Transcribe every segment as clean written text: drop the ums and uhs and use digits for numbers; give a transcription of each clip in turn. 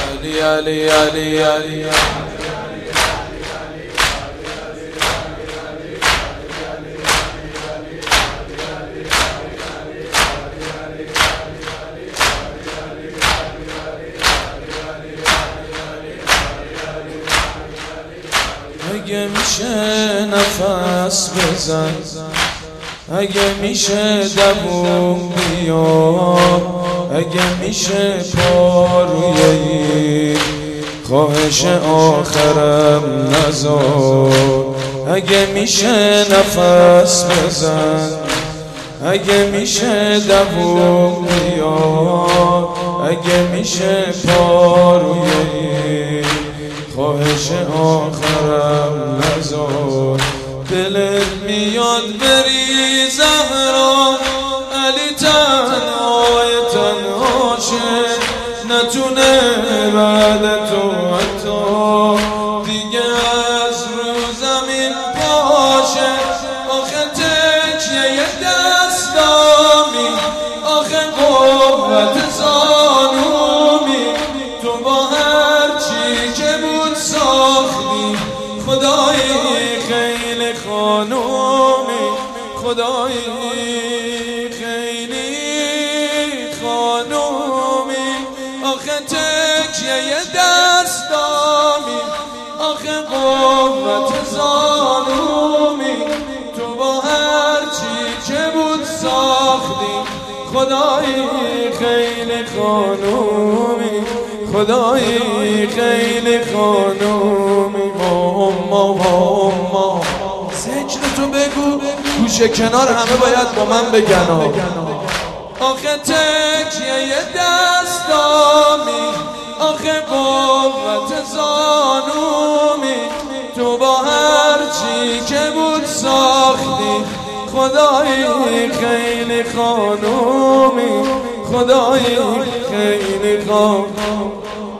علی علی علی علی اگه میشه نفس بزن، اگه میشه دووم بیا، اگه میشه پا روی این خواهش آخرم نذار، اگه میشه نفس بزن، اگه میشه دووم بیا، اگه میشه پا روی این خواهش آخرم نذار. دلت میاد بری زهرا، علی تنهای تنهاشه، نتونه بعد تو حتی دیگه از رو زمین پاشه. آخه تکیه دستامی، آخه قوت زانومی، تو با هر چی که بود ساختی خدایی خیلی خانومی، خدایی خیلی خانومی. آخه تکیه دستامی، آخه قوت زانومی، تو با هر چی که بود ساختی خدایی خیلی خانومی، خدایی خیلی خانومی. ذکر تو بگو گوشه کنار همه باید با من بگن. آخه تکیه دستامی، آخه قوت زانومی، تو با هر چی که بود ساختی خدایی خیلی خانومی، خدایی خیلی خانومی.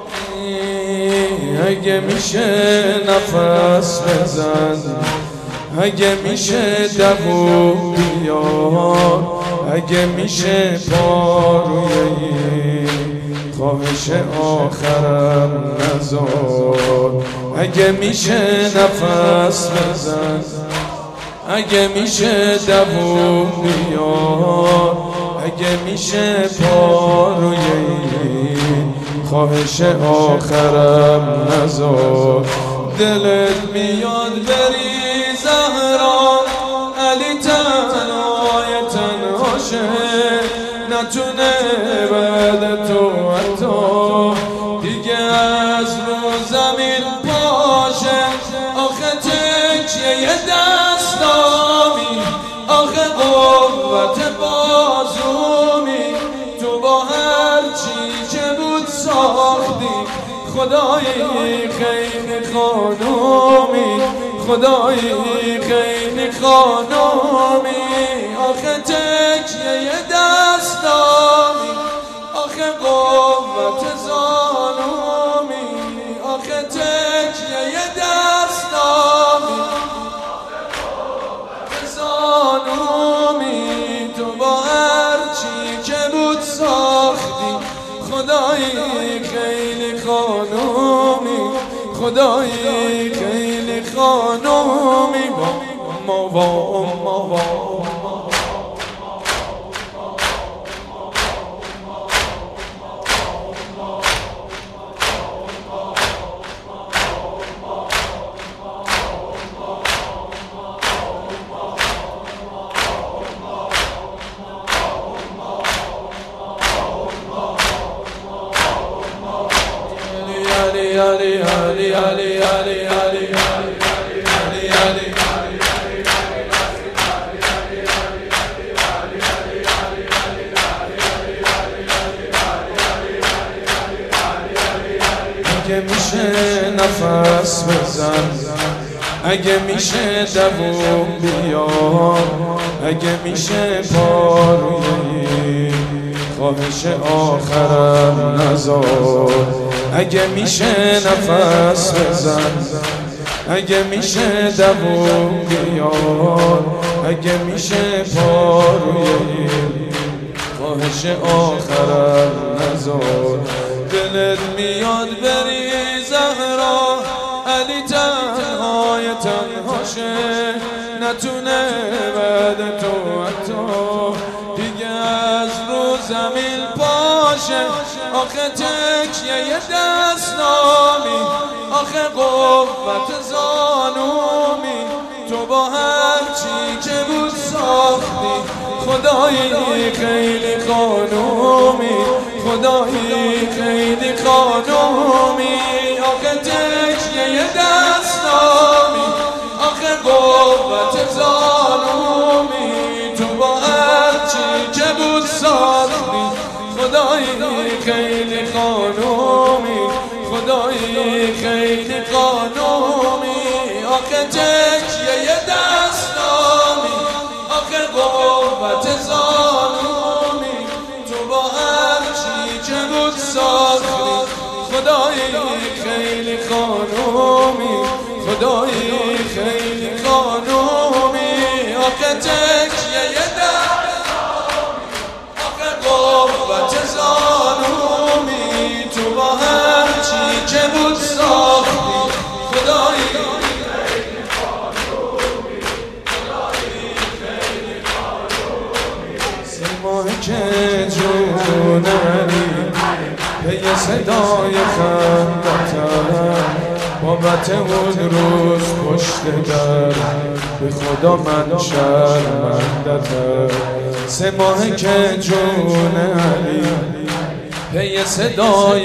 اگه میشه نفس بزن، اگه میشه دووم بیار، اگه میشه پا روی این خواهش آخرم نذار، اگه میشه نفس بزن، اگه میشه دووم بیار، اگه میشه پا روی این خواهش آخرم نذار. دلت میاد بری زهرا، علی تنهای تنهاشه، نتونه بعد تو حتی دیگه از رو زمین پاشه. آخه تکیه دستامی، آخه قوت بازومی، تو با هر چی که بود ساختی خدایی خیلی خانومی، خدایی خیلی خانومی. آخه تکیه دستامی، آخه قوت زانومی، آخه تکیه دستامی، آخه زانومی، تو با هر چی که بود ساختی خدایی خیلی خانومی، خدایی خیلی خانومی. اگه میشه نفس بزن، اگه میشه دووم بیار، اگه میشه پا روی خواهش آخرم نذار، اگه میشه نفس بزن، اگه میشه دووم بیار، اگه میشه پا روی خواهش آخرم نذار. دلت میاد بری زهرا، علی تنهای تنهاشه، نتونه بعد تو حتی دیگه از رو زمین پاشه. آخه تکیه دستامی، آخه قوت زانومی، تو با هر چی که بود ساختی، خدایی خیلی خانومی، خدایی خیلی خانومی. آخه تکیه دستامی، آخه قوت زانومی، تو با هر چی که بود ساختی، خدایی خیلی خانومی، خدایی خیلی خانومی. آخه تکیه دستامی، آخه قوت زانومی، تو با هر چی که بود ساختی، خدایی خیلی خانومی، خدایی خیلی خانومی. آخه تکیه دستامی، آخه قوت زانومی، تو با هر چی که بود ساختی، خدایی خیلی خانومی، خدایی خیلی خانومی. سیمایی که جون علی پی صدای خندتر، بابت اون روز پشت در، به خدا من شرمندتر. 3 ماه که جون علی پی صدای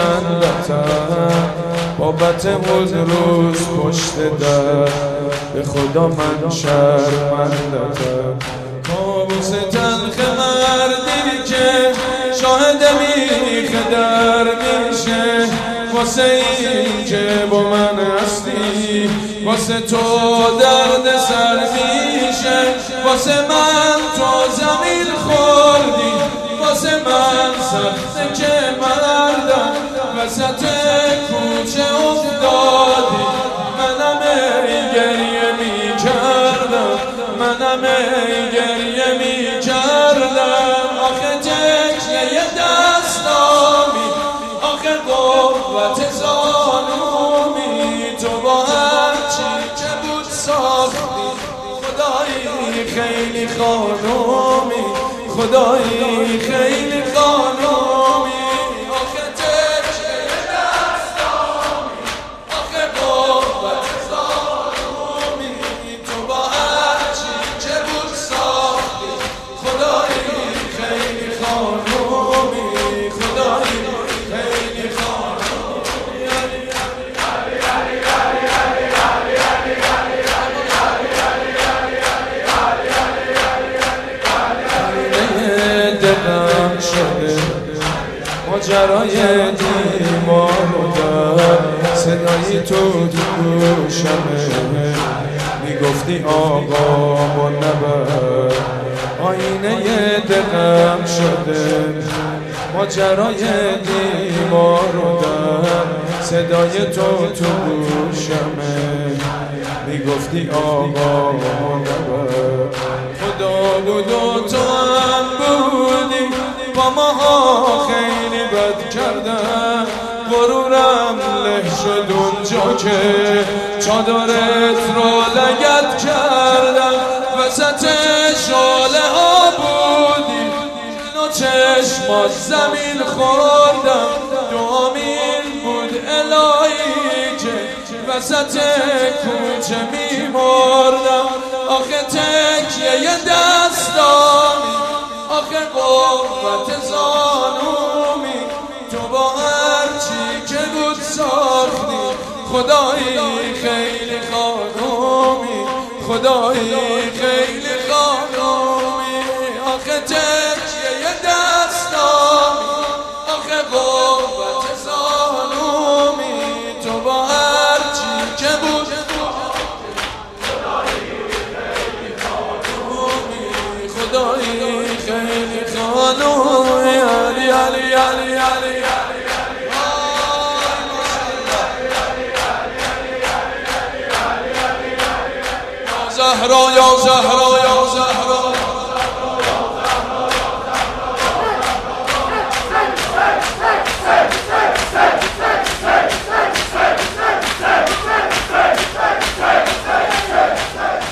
خندتر، بابت اون روز پشت در، به خدا من شرمندتر. کابوس تلخ مردی که شاهد میخ در میشه، واسه این که با من هستی، واسه تو درد سر میشه، واسه من تو زمین خوردی، واسه من سخته که مردم وسط کوچه افتادی. منم ای گریه میکردم، منم ای گریه میکردم. آخه تکیه دستامی، آخه قوت زانومی، تو با هر چی که بود ساختی، خدایی خیلی خانومی، خدایی خیلی خانومی. آخه تکیه دستامی، آخه قوت زانومی، تو با هر چی که بود ساختی، خدایی خیلی خانومی، خدایی خیلی خانومی. دلم شده ماجرای دیوار و در، صدای تو گوشمه، میگفتی آقا و نبر. آینه دلم شده ماجرای دیوار و در، صدای تو گوشمه، میگفتی آقا و نبر. خدا بود و تو هم بودی، با ماها خیلی بد کردن، غرورم له شد اونجا که چادرت رو لگد کردم. وسط شاله ها بودی، نو چشمات زمین خوردم، دوامین بود الهی که وسط کوچه میمردم. آخه تکیه دستامی، آخه قوت زانومی، تو با هر چی که بود ساختی، خدایی خیلی خانومی، خدایی خیلی خانومی. آخه تکیه دستامی، آخه قوت زانومی، تو با هر چی که بود، خدایی خیلی خانومی. علی علی علی علی زهرا یا زهرا یا زهرا. Hey!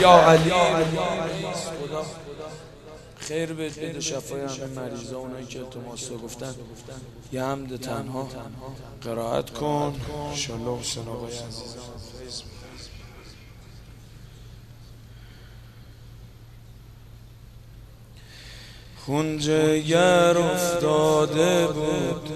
یا علی خدا خیر بده، شفای همه مریضا، اونایی که التماس رو گفتن. یه حمد تنها قرائت کن انشالله. حسین آقای عزیزم خون جگر افتاده بود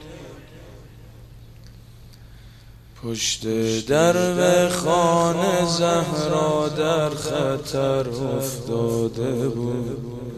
پشت درب خانه، زهرا در خطر افتاده بود.